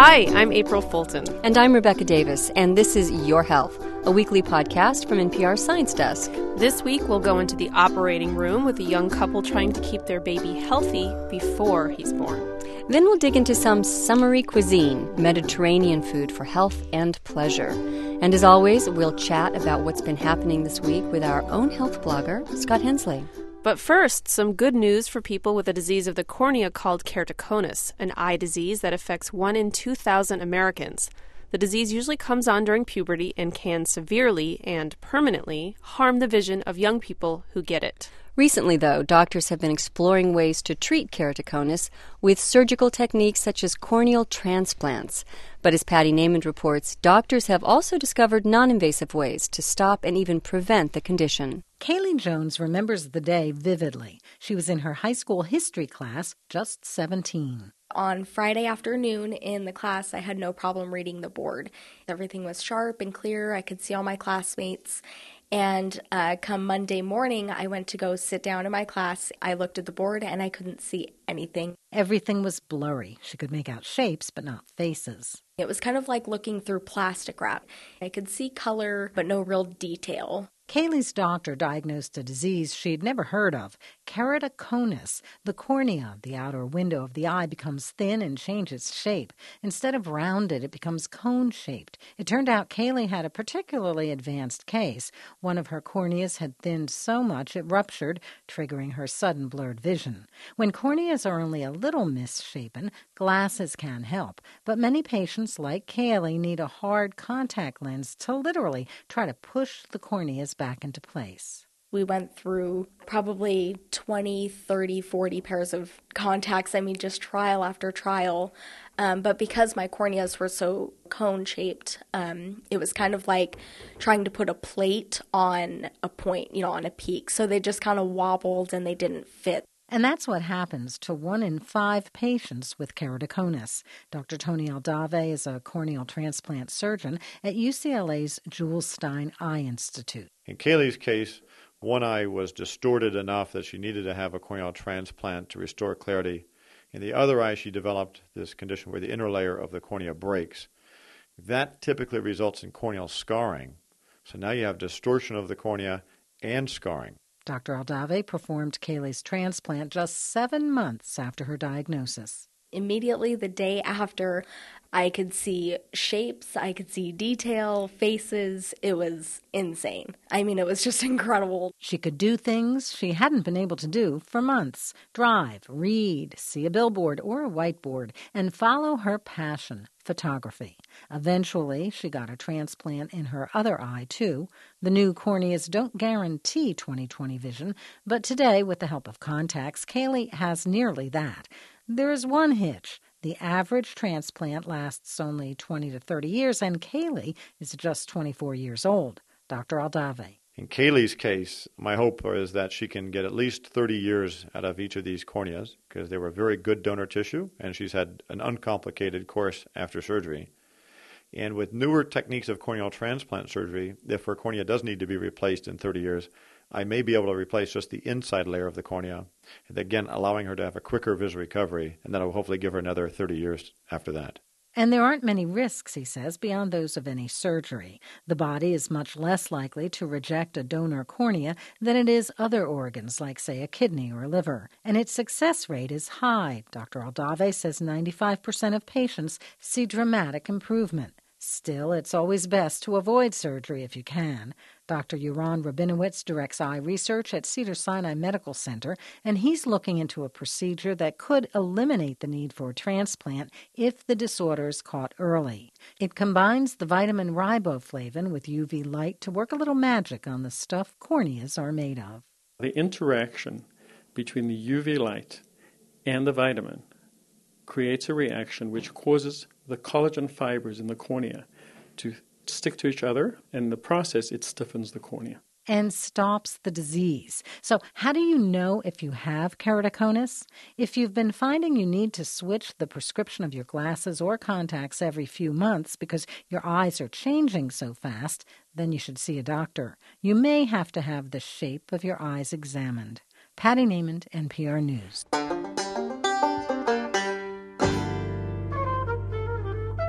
Hi, I'm April Fulton. And I'm Rebecca Davis, and this is Your Health, a weekly podcast from NPR's Science Desk. This week, we'll go into the operating room with a young couple trying to keep their baby healthy before he's born. Then we'll dig into some summery cuisine, Mediterranean food for health and pleasure. And as always, we'll chat about what's been happening this week with our own health blogger, Scott Hensley. But first, some good news for people with a disease of the cornea called keratoconus, an eye disease that affects 1 in 2,000 Americans. The disease usually comes on during puberty and can severely and permanently harm the vision of young people who get it. Recently, though, doctors have been exploring ways to treat keratoconus with surgical techniques such as corneal transplants. But as Patty Naiman reports, doctors have also discovered non-invasive ways to stop and even prevent the condition. Kaylee Jones remembers the day vividly. She was in her high school history class, just 17. On Friday afternoon in the class, I had no problem reading the board. Everything was sharp and clear. I could see all my classmates. And come Monday morning, I went to go sit down in my class. I looked at the board and I couldn't see anything. Everything was blurry. She could make out shapes, but not faces. It was kind of like looking through plastic wrap. I could see color, but no real detail. Kaylee's doctor diagnosed a disease she'd never heard of, keratoconus. The cornea, the outer window of the eye, becomes thin and changes shape. Instead of rounded, it becomes cone-shaped. It turned out Kaylee had a particularly advanced case. One of her corneas had thinned so much it ruptured, triggering her sudden blurred vision. When corneas are only a little misshapen, glasses can help. But many patients like Kaylee need a hard contact lens to literally try to push the corneas back into place. We went through probably 20, 30, 40 pairs of contacts. I mean, just trial after trial. But because my corneas were so cone-shaped, it was kind of like trying to put a plate on a point, on a peak. So they just kind of wobbled and they didn't fit. And that's what happens to 1 in 5 patients with keratoconus. Dr. Tony Aldave is a corneal transplant surgeon at UCLA's Jules Stein Eye Institute. In Kaylee's case, one eye was distorted enough that she needed to have a corneal transplant to restore clarity. In the other eye, she developed this condition where the inner layer of the cornea breaks. That typically results in corneal scarring. So now you have distortion of the cornea and scarring. Dr. Aldave performed Kaylee's transplant just 7 months after her diagnosis. Immediately the day after, I could see shapes, I could see detail, faces. It was insane. I mean, it was just incredible. She could do things she hadn't been able to do for months. Drive, read, see a billboard or a whiteboard, and follow her passion, photography. Eventually, she got a transplant in her other eye, too. The new corneas don't guarantee 20/20 vision, but today, with the help of contacts, Kaylee has nearly that. There is one hitch. The average transplant lasts only 20 to 30 years, and Kaylee is just 24 years old. Dr. Aldave. In Kaylee's case, my hope is that she can get at least 30 years out of each of these corneas because they were very good donor tissue, and she's had an uncomplicated course after surgery. And with newer techniques of corneal transplant surgery, if her cornea does need to be replaced in 30 years, I may be able to replace just the inside layer of the cornea, and again allowing her to have a quicker vision recovery, and that will hopefully give her another 30 years after that. And there aren't many risks, he says, beyond those of any surgery. The body is much less likely to reject a donor cornea than it is other organs, like, say, a kidney or a liver. And its success rate is high. Dr. Aldave says 95% of patients see dramatic improvement. Still, it's always best to avoid surgery if you can. Dr. Yaron Rabinowitz directs eye research at Cedars-Sinai Medical Center, and he's looking into a procedure that could eliminate the need for a transplant if the disorder is caught early. It combines the vitamin riboflavin with UV light to work a little magic on the stuff corneas are made of. The interaction between the UV light and the vitamin creates a reaction which causes the collagen fibers in the cornea to stick to each other, and in the process, it stiffens the cornea. And stops the disease. So how do you know if you have keratoconus? If you've been finding you need to switch the prescription of your glasses or contacts every few months because your eyes are changing so fast, then you should see a doctor. You may have to have the shape of your eyes examined. Patty Naiman, NPR News.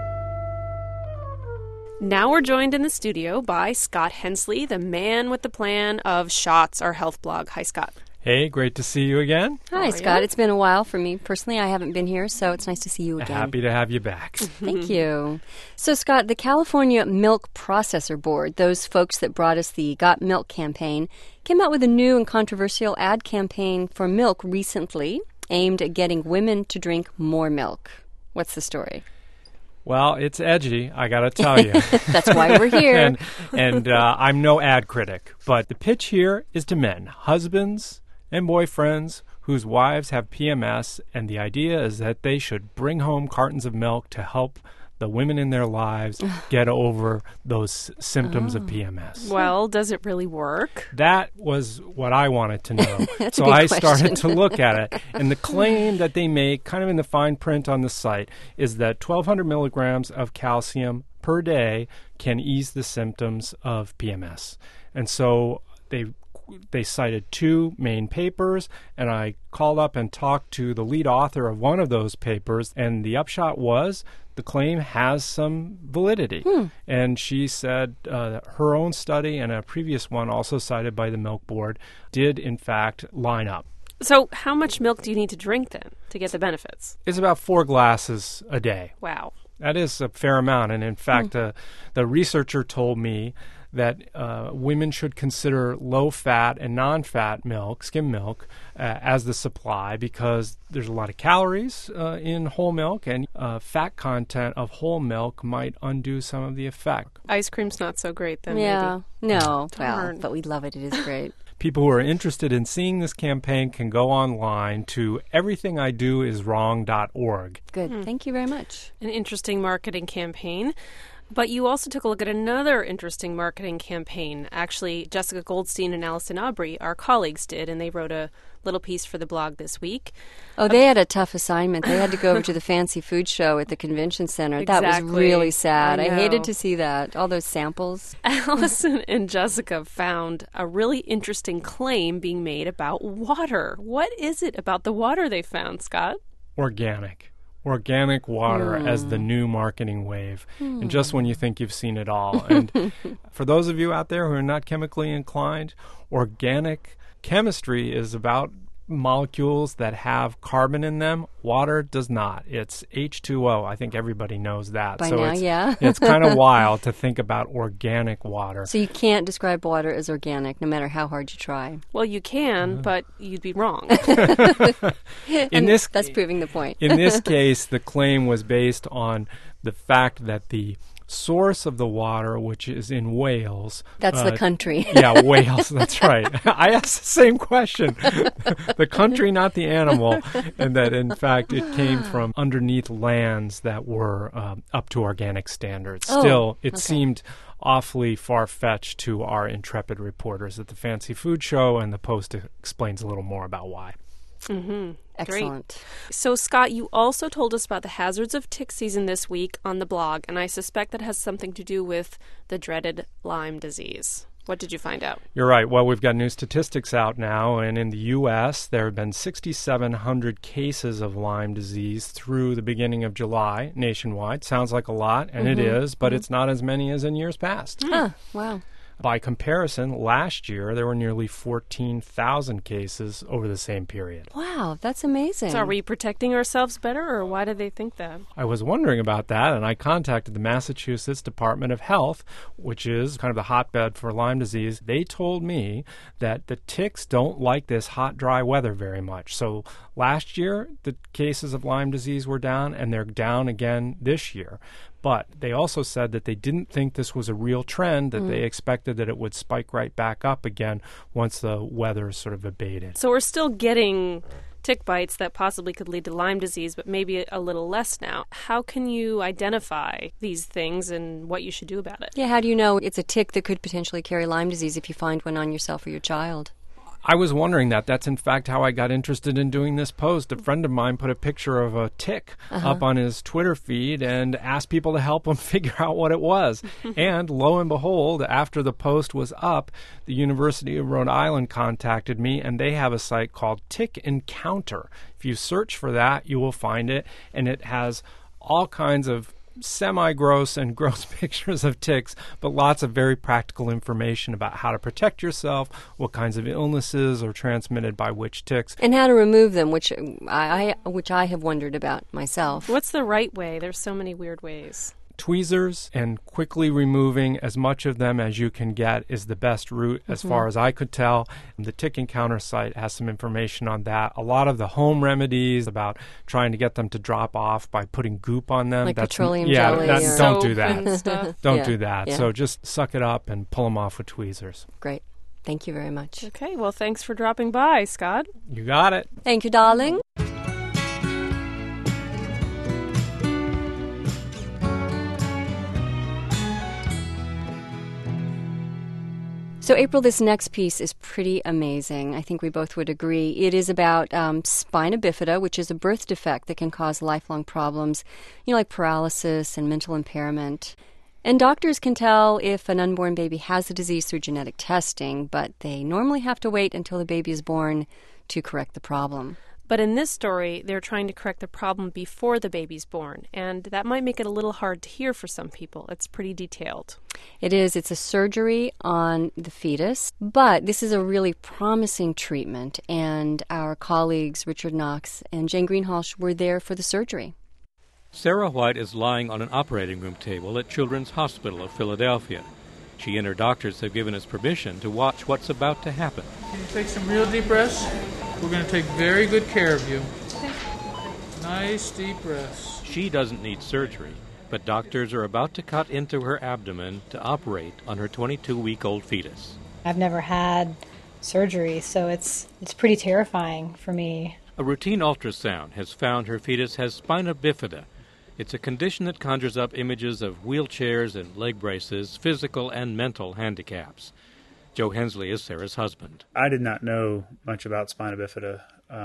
Now we're joined in the studio by Scott Hensley, the man with the plan of SHOTS, our health blog. Hi, Scott. Hey, great to see you again. Hi, Scott. It's been a while for me. Personally, I haven't been here, so it's nice to see you again. Happy to have you back. Thank you. So, Scott, the California Milk Processor Board, those folks that brought us the Got Milk campaign, came out with a new and controversial ad campaign for milk recently aimed at getting women to drink more milk. What's the story? Well, it's edgy, I got to tell you. That's why we're here. and I'm no ad critic, but the pitch here is to men, husbands and boyfriends whose wives have PMS, and the idea is that they should bring home cartons of milk to help the women in their lives get over those symptoms of PMS. Well, does it really work? That was what I wanted to know. That's so a good I question. started to look at it. And the claim that they make, kind of in the fine print on the site, is that 1,200 milligrams of calcium per day can ease the symptoms of PMS. And so they cited two main papers, and I called up and talked to the lead author of one of those papers, and the upshot was the claim has some validity. And she said her own study and a previous one also cited by the Milk Board did, in fact, line up. So how much milk do you need to drink then to get the benefits? It's about 4 glasses a day. Wow. That is a fair amount. And in fact, the researcher told me that women should consider low-fat and non-fat milk, skim milk, as the supply because there's a lot of calories in whole milk, and fat content of whole milk might undo some of the effect. Ice cream's not so great then, Yeah. maybe. No. Darn. Well, but we love it. It is great. People who are interested in seeing this campaign can go online to everythingidoiswrong.org. Good. Thank you very much. An interesting marketing campaign. But you also took a look at another interesting marketing campaign. Actually, Jessica Goldstein and Allison Aubrey, our colleagues, did, and they wrote a little piece for the blog this week. Oh, they had a tough assignment. They had to go over to the fancy food show at the convention center. That was Exactly. really sad. I I hated know. to see that. All those samples. Allison and Jessica found a really interesting claim being made about water. What is it about the water they found, Scott? Organic water as the new marketing wave. And just when you think you've seen it all. And for those of you out there who are not chemically inclined, organic chemistry is about molecules that have carbon in them. Water does not. It's H2O. I think everybody knows that. By so now, it's, yeah. it's kind of wild to think about organic water. So you can't describe water as organic no matter how hard you try. Well, you can, but you'd be wrong. That's proving the point. In this case, the claim was based on the fact that the source of the water, which is in Wales. That's the country. Yeah, Wales. That's right. I asked the same question. The country, not the animal. And that, in fact, it came from underneath lands that were up to organic standards. Oh, Still, it okay. seemed awfully far-fetched to our intrepid reporters at the Fancy Food Show, and the Post explains a little more about why. Excellent. So, Scott, you also told us about the hazards of tick season this week on the blog, and I suspect that has something to do with the dreaded Lyme disease. What did you find out? You're right. Well, we've got new statistics out now, and in the U.S., there have been 6,700 cases of Lyme disease through the beginning of July nationwide. Sounds like a lot, and it is, but it's not as many as in years past. Huh, wow. By comparison, last year, there were nearly 14,000 cases over the same period. Wow, that's amazing. So are we protecting ourselves better, or why do they think that? I was wondering about that, and I contacted the Massachusetts Department of Health, which is kind of the hotbed for Lyme disease. They told me that the ticks don't like this hot, dry weather very much. So last year, the cases of Lyme disease were down, and they're down again this year. But they also said that they didn't think this was a real trend, that they expected that it would spike right back up again once the weather sort of abated. So we're still getting tick bites that possibly could lead to Lyme disease, but maybe a little less now. How can you identify these things and what you should do about it? Yeah, how do you know it's a tick that could potentially carry Lyme disease if you find one on yourself or your child? I was wondering that. That's, in fact, how I got interested in doing this post. A friend of mine put a picture of a tick up on his Twitter feed and asked people to help him figure out what it was. And lo and behold, after the post was up, the University of Rhode Island contacted me, and they have a site called Tick Encounter. If you search for that, you will find it, and it has all kinds of semi-gross and gross pictures of ticks, but lots of very practical information about how to protect yourself, what kinds of illnesses are transmitted by which ticks. And how to remove them, which I have wondered about myself. What's the right way? There's so many weird ways. Tweezers and quickly removing as much of them as you can get is the best route as far as I could tell. The Tick Encounter site has some information on that. A lot of the home remedies about trying to get them to drop off by putting goop on them. Like petroleum jelly. Don't do that. And stuff. Don't do that. Yeah. So just suck it up and pull them off with tweezers. Great. Thank you very much. Okay, well, thanks for dropping by, Scott. You got it. Thank you, darling. So, April, this next piece is pretty amazing. I think we both would agree. It is about spina bifida, which is a birth defect that can cause lifelong problems, like paralysis and mental impairment. And doctors can tell if an unborn baby has the disease through genetic testing, but they normally have to wait until the baby is born to correct the problem. But in this story, they're trying to correct the problem before the baby's born, and that might make it a little hard to hear for some people. It's pretty detailed. It is. It's a surgery on the fetus, but this is a really promising treatment, and our colleagues Richard Knox and Jane Greenhalgh were there for the surgery. Sarah White is lying on an operating room table at Children's Hospital of Philadelphia. She and her doctors have given us permission to watch what's about to happen. Can you take some real deep breaths? We're going to take very good care of you. Nice deep breaths. She doesn't need surgery, but doctors are about to cut into her abdomen to operate on her 22-week-old fetus. I've never had surgery, so it's pretty terrifying for me. A routine ultrasound has found her fetus has spina bifida. It's a condition that conjures up images of wheelchairs and leg braces, physical and mental handicaps. Joe Hensley is Sarah's husband. I did not know much about spina bifida.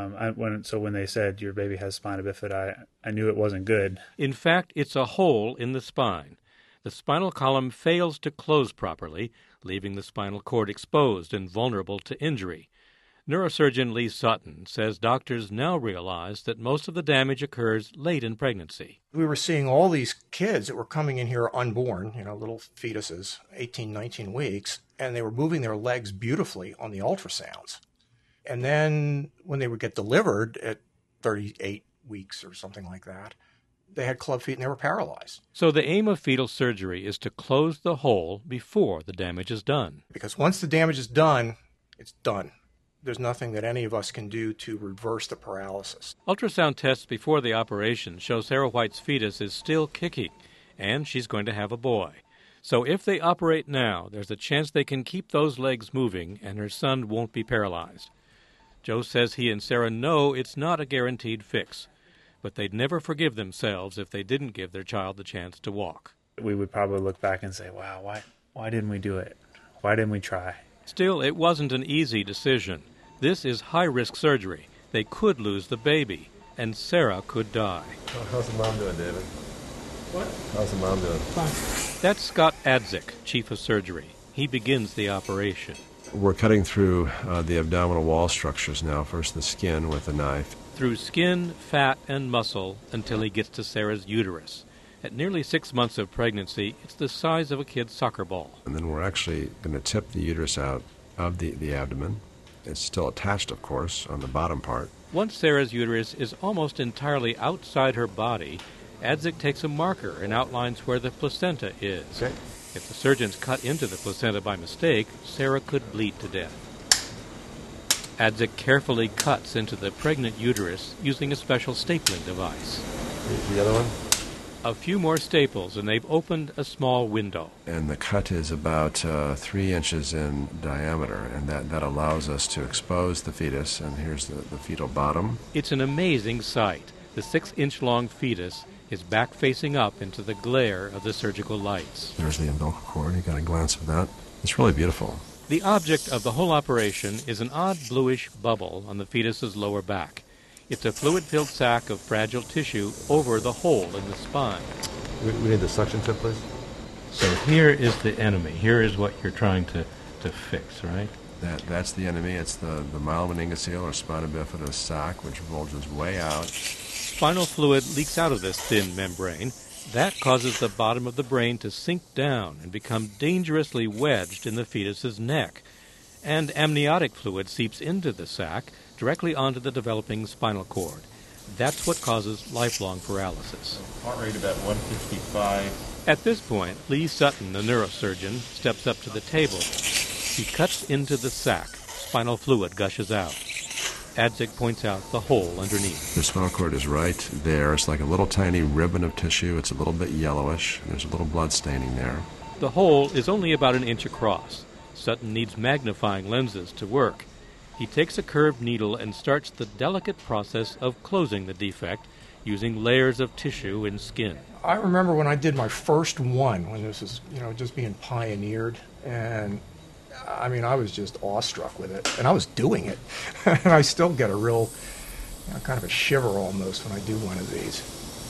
When they said your baby has spina bifida, I knew it wasn't good. In fact, it's a hole in the spine. The spinal column fails to close properly, leaving the spinal cord exposed and vulnerable to injury. Neurosurgeon Lee Sutton says doctors now realize that most of the damage occurs late in pregnancy. We were seeing all these kids that were coming in here unborn, little fetuses, 18, 19 weeks, and they were moving their legs beautifully on the ultrasounds. And then when they would get delivered at 38 weeks or something like that, they had club feet and they were paralyzed. So the aim of fetal surgery is to close the hole before the damage is done. Because once the damage is done, it's done. There's nothing that any of us can do to reverse the paralysis. Ultrasound tests before the operation show Sarah White's fetus is still kicking, and she's going to have a boy. So if they operate now, there's a chance they can keep those legs moving and her son won't be paralyzed. Joe says he and Sarah know it's not a guaranteed fix, but they'd never forgive themselves if they didn't give their child the chance to walk. We would probably look back and say, wow, why didn't we do it? Why didn't we try? Still, it wasn't an easy decision. This is high-risk surgery. They could lose the baby, and Sarah could die. How's the mom doing, David? What? How's the mom doing? Fine. That's Scott Adzik, chief of surgery. He begins the operation. We're cutting through the abdominal wall structures now, first the skin with a knife. Through skin, fat, and muscle until he gets to Sarah's uterus. At nearly 6 months of pregnancy, it's the size of a kid's soccer ball. And then we're actually going to tip the uterus out of the abdomen. It's still attached, of course, on the bottom part. Once Sarah's uterus is almost entirely outside her body, Adzik takes a marker and outlines where the placenta is. Okay. If the surgeons cut into the placenta by mistake, Sarah could bleed to death. Adzik carefully cuts into the pregnant uterus using a special stapling device. The other one? A few more staples, and they've opened a small window. And the cut is about 3 inches in diameter, and that allows us to expose the fetus. And here's the fetal bottom. It's an amazing sight. The 6-inch-long fetus is back facing up into the glare of the surgical lights. There's the umbilical cord. You got a glance of that. It's really beautiful. The object of the whole operation is an odd bluish bubble on the fetus's lower back. It's a fluid-filled sac of fragile tissue over the hole in the spine. We need the suction tip, please. So here is the enemy. Here is what you're trying to fix, right? That's the enemy. It's the myelomeningocele or spina bifida sac, which bulges way out. Spinal fluid leaks out of this thin membrane, That causes the bottom of the brain to sink down and become dangerously wedged in the fetus's neck. And amniotic fluid seeps into the sac directly onto the developing spinal cord. That's what causes lifelong paralysis. Heart rate about 155. At this point, Lee Sutton, the neurosurgeon, steps up to the table. He cuts into the sac. Spinal fluid gushes out. Adzik points out the hole underneath. The spinal cord is right there. It's like a little tiny ribbon of tissue. It's a little bit yellowish. There's a little blood staining there. The hole is only about an inch across. Sutton needs magnifying lenses to work. He takes a curved needle and starts the delicate process of closing the defect using layers of tissue and skin. I remember when I did my first one, when this was, just being pioneered, and I mean, I was just awestruck with it, and I was doing it, and I still get a real, kind of a shiver almost when I do one of these.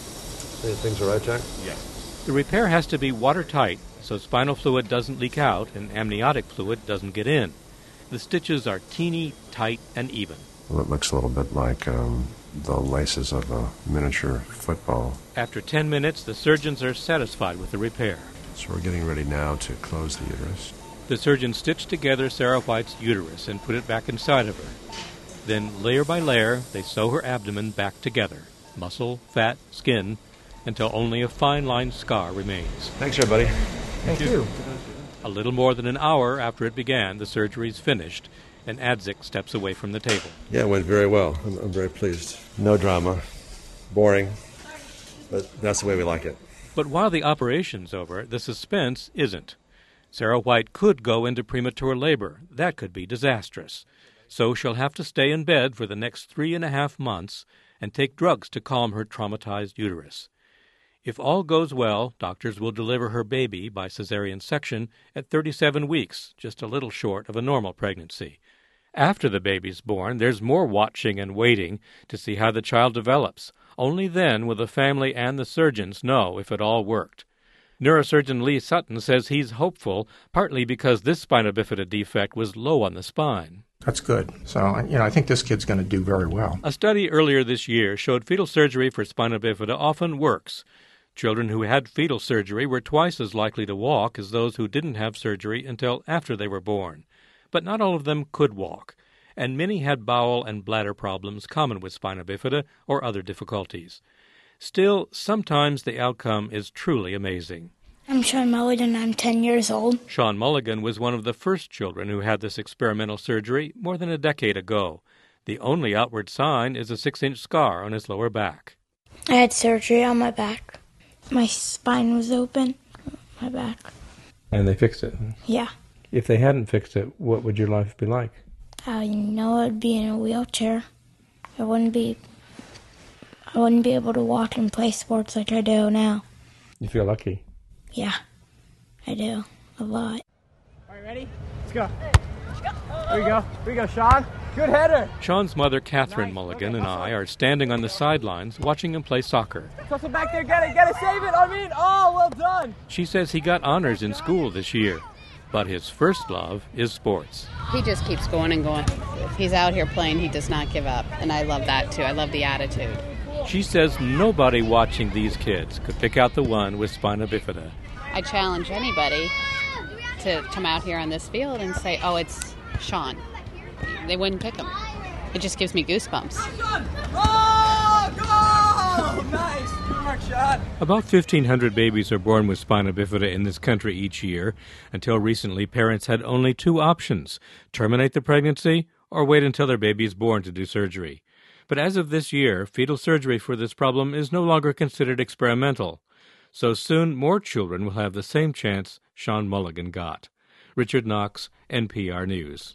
Things all right, Jack? Yeah. The repair has to be watertight, so spinal fluid doesn't leak out and amniotic fluid doesn't get in. The stitches are teeny, tight, and even. Well, it looks a little bit like the laces of a miniature football. After 10 minutes, the surgeons are satisfied with the repair. So we're getting ready now to close the uterus. The surgeons stitch together Sarah White's uterus and put it back inside of her. Then, layer by layer, they sew her abdomen back together. Muscle, fat, skin, until only a fine-line scar remains. Thanks, everybody. Thank you. A little more than an hour after it began, the surgery's finished, and Adzik steps away from the table. Yeah, it went very well. I'm very pleased. No drama. Boring. But that's the way we like it. But while the operation's over, the suspense isn't. Sarah White could go into premature labor. That could be disastrous. So she'll have to stay in bed for the next 3.5 months and take drugs to calm her traumatized uterus. If all goes well, doctors will deliver her baby by cesarean section at 37 weeks, just a little short of a normal pregnancy. After the baby's born, there's more watching and waiting to see how the child develops. Only then will the family and the surgeons know if it all worked. Neurosurgeon Lee Sutton says he's hopeful, partly because this spina bifida defect was low on the spine. That's good. So, I think this kid's going to do very well. A study earlier this year showed fetal surgery for spina bifida often works. Children who had fetal surgery were twice as likely to walk as those who didn't have surgery until after they were born. But not all of them could walk, and many had bowel and bladder problems common with spina bifida or other difficulties. Still, sometimes the outcome is truly amazing. I'm Sean Mulligan. I'm 10 years old. Sean Mulligan was one of the first children who had this experimental surgery more than a decade ago. The only outward sign is a 6-inch scar on his lower back. I had surgery on my back. My spine was open, my back. And they fixed it? Yeah. If they hadn't fixed it, what would your life be like? I'd be in a wheelchair. I wouldn't be able to walk and play sports like I do now. You feel lucky? Yeah, I do. A lot. All right, ready? Let's go. Here we go, Sean. Good header. Sean's mother, Catherine Mulligan, and I are standing on the sidelines watching him play soccer. Toss it back there, get it, save it. Oh, well done. She says he got honors in school this year, but his first love is sports. He just keeps going and going. If he's out here playing, he does not give up, and I love that too. I love the attitude. She says nobody watching these kids could pick out the one with spina bifida. I challenge anybody to come out here on this field and say, oh, it's Sean. They wouldn't pick him. It just gives me goosebumps. Oh, goal! Nice. Good work, Sean. About 1,500 babies are born with spina bifida in this country each year. Until recently, parents had only 2 options: terminate the pregnancy or wait until their baby is born to do surgery. But as of this year, fetal surgery for this problem is no longer considered experimental. So soon, more children will have the same chance Sean Mulligan got. Richard Knox, NPR News.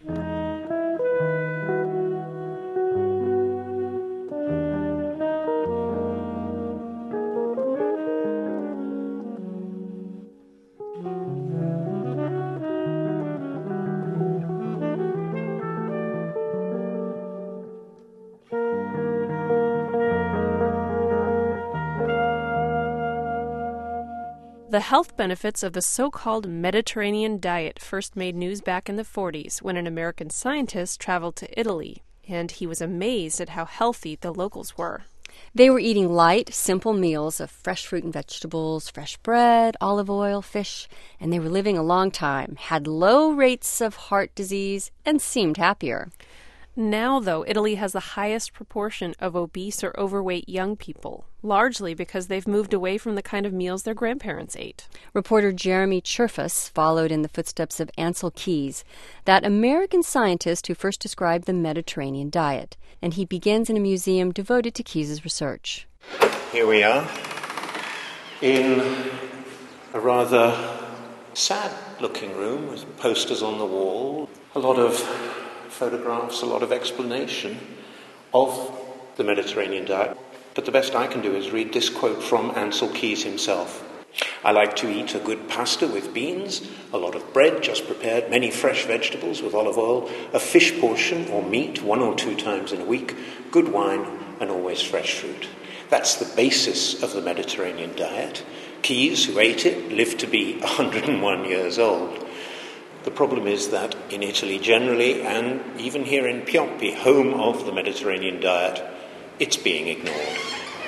The health benefits of the so-called Mediterranean diet first made news back in the 40s when an American scientist traveled to Italy, and he was amazed at how healthy the locals were. They were eating light, simple meals of fresh fruit and vegetables, fresh bread, olive oil, fish, and they were living a long time, had low rates of heart disease, and seemed happier. Now, though, Italy has the highest proportion of obese or overweight young people, largely because they've moved away from the kind of meals their grandparents ate. Reporter Jeremy Cherfas followed in the footsteps of Ancel Keys, that American scientist who first described the Mediterranean diet, and he begins in a museum devoted to Keys' research. Here we are, in a rather sad-looking room with posters on the wall, a lot of photographs, a lot of explanation of the Mediterranean diet. But the best I can do is read this quote from Ancel Keys himself. I like to eat a good pasta with beans, a lot of bread just prepared, many fresh vegetables with olive oil, a fish portion or meat 1 or 2 times in a week, good wine, and always fresh fruit. That's the basis of the Mediterranean diet. Keys, who ate it, lived to be 101 years old. The problem is that in Italy generally, and even here in Pioppi, home of the Mediterranean diet, it's being ignored.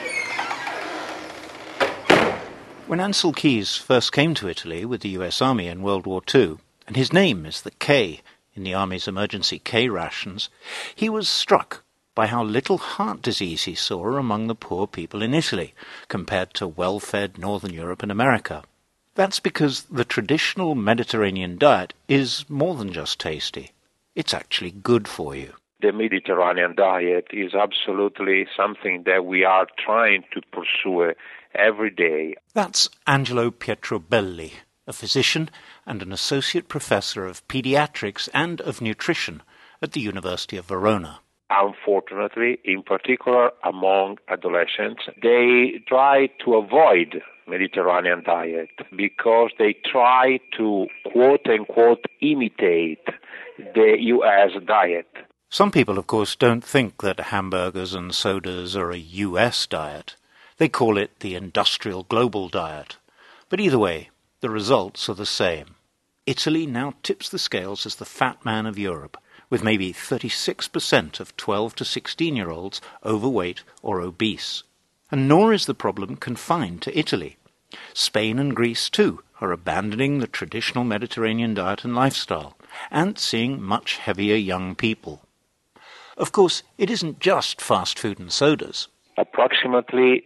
When Ancel Keys first came to Italy with the US Army in World War II, and his name is the K in the Army's emergency K rations, he was struck by how little heart disease he saw among the poor people in Italy, compared to well-fed Northern Europe and America. That's because the traditional Mediterranean diet is more than just tasty. It's actually good for you. The Mediterranean diet is absolutely something that we are trying to pursue every day. That's Angelo Pietrobelli, a physician and an associate professor of pediatrics and of nutrition at the University of Verona. Unfortunately, in particular among adolescents, they try to avoid Mediterranean diet because they try to quote-unquote imitate the US diet. Some people, of course, don't think that hamburgers and sodas are a US diet. They call it the industrial global diet. But either way, the results are the same. Italy now tips the scales as the fat man of Europe, with maybe 36% of 12 to 16-year-olds overweight or obese. And nor is the problem confined to Italy. Spain and Greece, too, are abandoning the traditional Mediterranean diet and lifestyle, and seeing much heavier young people. Of course, it isn't just fast food and sodas. Approximately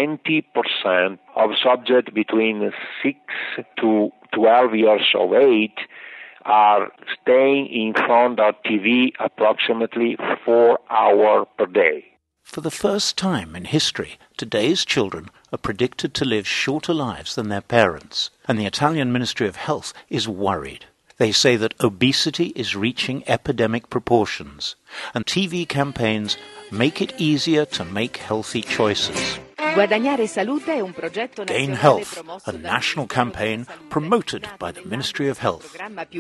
20% of subjects between 6 to 12 years of age are staying in front of TV approximately 4 hours per day. For the first time in history, today's children are predicted to live shorter lives than their parents, and the Italian Ministry of Health is worried. They say that obesity is reaching epidemic proportions, and TV campaigns make it easier to make healthy choices. Gain Health, a national campaign promoted by the Ministry of Health.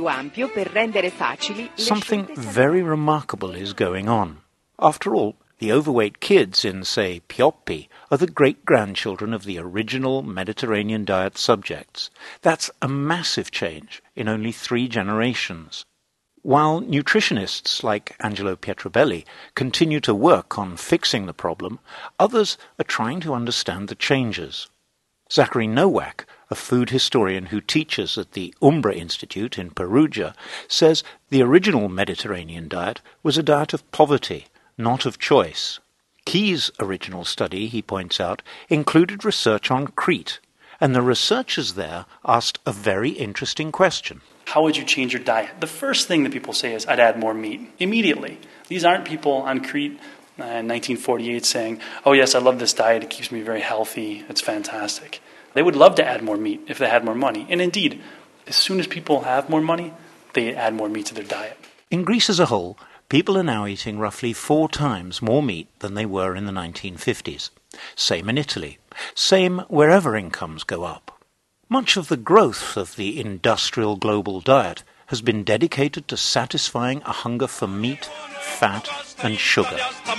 Something very remarkable is going on. After all, the overweight kids in, say, Pioppi are the great-grandchildren of the original Mediterranean diet subjects. That's a massive change in only 3 generations. While nutritionists like Angelo Pietrobelli continue to work on fixing the problem, others are trying to understand the changes. Zachary Nowak, a food historian who teaches at the Umbra Institute in Perugia, says the original Mediterranean diet was a diet of poverty, not of choice. Keys' original study, he points out, included research on Crete, and the researchers there asked a very interesting question. How would you change your diet? The first thing that people say is, I'd add more meat. Immediately. These aren't people on Crete in 1948 saying, oh yes, I love this diet, it keeps me very healthy, it's fantastic. They would love to add more meat if they had more money. And indeed, as soon as people have more money, they add more meat to their diet. In Greece as a whole, people are now eating roughly 4 times more meat than they were in the 1950s. Same in Italy. Same wherever incomes go up. Much of the growth of the industrial global diet has been dedicated to satisfying a hunger for meat, fat, and sugar.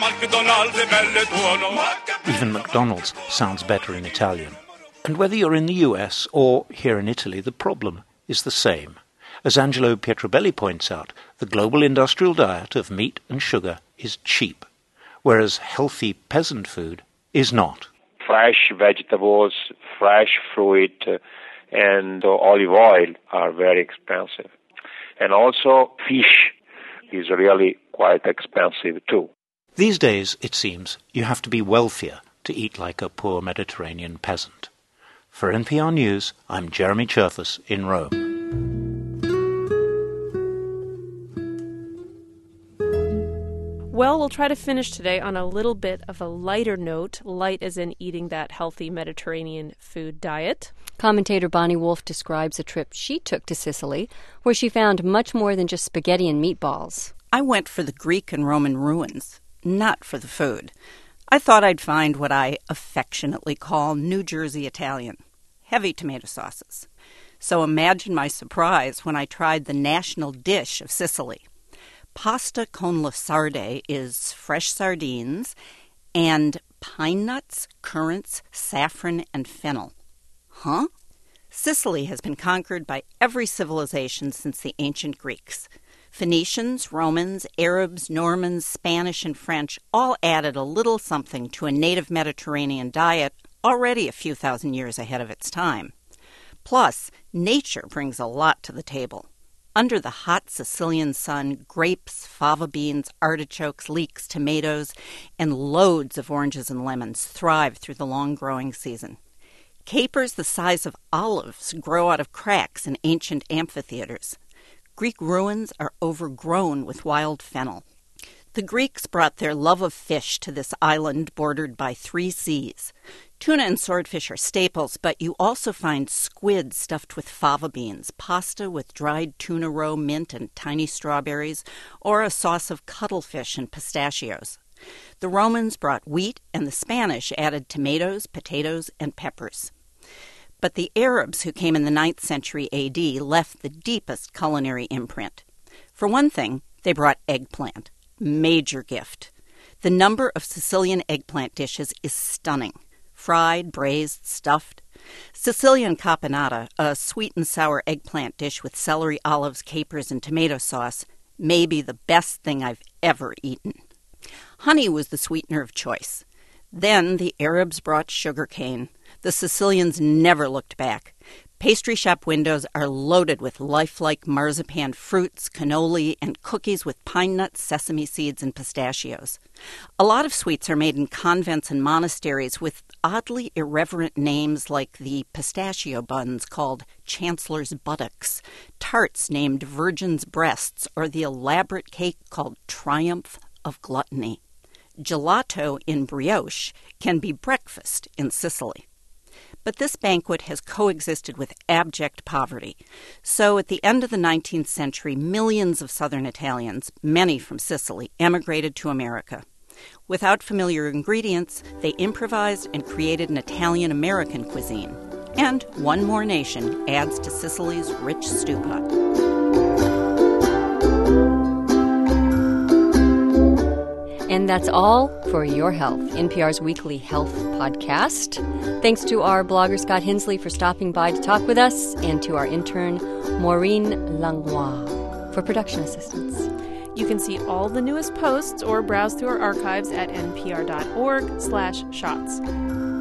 Even McDonald's sounds better in Italian. And whether you're in the US or here in Italy, the problem is the same. As Angelo Pietrobelli points out, the global industrial diet of meat and sugar is cheap, whereas healthy peasant food is not. Fresh vegetables, fresh fruit, and olive oil are very expensive. And also fish is really quite expensive too. These days, it seems, you have to be wealthier to eat like a poor Mediterranean peasant. For NPR News, I'm Jeremy Cherfas in Rome. Well, we'll try to finish today on a little bit of a lighter note, light as in eating that healthy Mediterranean food diet. Commentator Bonnie Wolf describes a trip she took to Sicily, where she found much more than just spaghetti and meatballs. I went for the Greek and Roman ruins, not for the food. I thought I'd find what I affectionately call New Jersey Italian, heavy tomato sauces. So imagine my surprise when I tried the national dish of Sicily. Pasta con le sarde is fresh sardines and pine nuts, currants, saffron, and fennel. Huh? Sicily has been conquered by every civilization since the ancient Greeks. Phoenicians, Romans, Arabs, Normans, Spanish, and French all added a little something to a native Mediterranean diet already a few thousand years ahead of its time. Plus, nature brings a lot to the table. Under the hot Sicilian sun, grapes, fava beans, artichokes, leeks, tomatoes, and loads of oranges and lemons thrive through the long growing season. Capers the size of olives grow out of cracks in ancient amphitheaters. Greek ruins are overgrown with wild fennel. The Greeks brought their love of fish to this island bordered by 3 seas. Tuna and swordfish are staples, but you also find squid stuffed with fava beans, pasta with dried tuna roe, mint, and tiny strawberries, or a sauce of cuttlefish and pistachios. The Romans brought wheat, and the Spanish added tomatoes, potatoes, and peppers. But the Arabs who came in the 9th century AD left the deepest culinary imprint. For one thing, they brought eggplant. Major gift. The number of Sicilian eggplant dishes is stunning. Fried, braised, stuffed. Sicilian caponata, a sweet and sour eggplant dish with celery, olives, capers, and tomato sauce, may be the best thing I've ever eaten. Honey was the sweetener of choice. Then the Arabs brought sugar cane. The Sicilians never looked back. Pastry shop windows are loaded with lifelike marzipan fruits, cannoli, and cookies with pine nuts, sesame seeds, and pistachios. A lot of sweets are made in convents and monasteries with oddly irreverent names like the pistachio buns called Chancellor's Buttocks, tarts named Virgin's Breasts, or the elaborate cake called Triumph of Gluttony. Gelato in brioche can be breakfast in Sicily. But this banquet has coexisted with abject poverty. So at the end of the 19th century, millions of Southern Italians, many from Sicily, emigrated to America. Without familiar ingredients, they improvised and created an Italian-American cuisine. And one more nation adds to Sicily's rich stew pot. And that's all for Your Health, NPR's weekly health podcast. Thanks to our blogger, Scott Hensley, for stopping by to talk with us, and to our intern, Maureen Langlois, for production assistance. You can see all the newest posts or browse through our archives at npr.org/shots.